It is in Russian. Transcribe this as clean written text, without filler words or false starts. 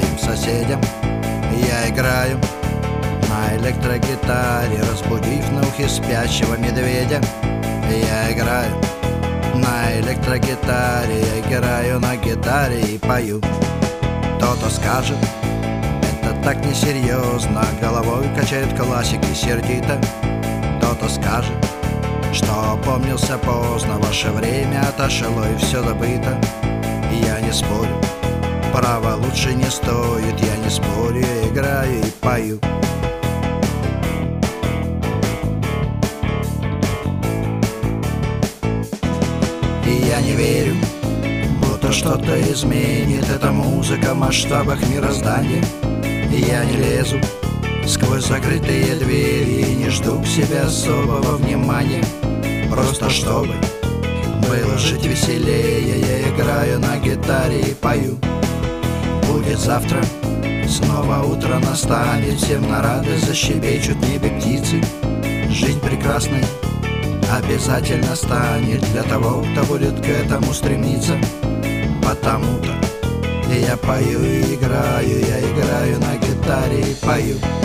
своим соседям. Я играю на электрогитаре, разбудив на ухе спящего медведя. Я играю на электрогитаре, я играю на гитаре и пою. Кто-то скажет, это так несерьезно, головой качает классики сердито. Кто-то скажет, что опомнился поздно, ваше время отошло и все забыто. И я не спорю, право лучше не стоит, я не спорю, я играю и пою. И я не верю, будто что-то изменит эта музыка в масштабах мироздания. И я не лезу сквозь закрытые двери и не жду к себе особого внимания. Просто чтобы было жить веселее, я играю на гитаре и пою. Будет завтра, снова утро настанет, всем на радость защебечут в небе птицы. Жизнь прекрасной обязательно станет для того, кто будет к этому стремиться. Потому-то я пою и играю, я играю на гитаре и пою.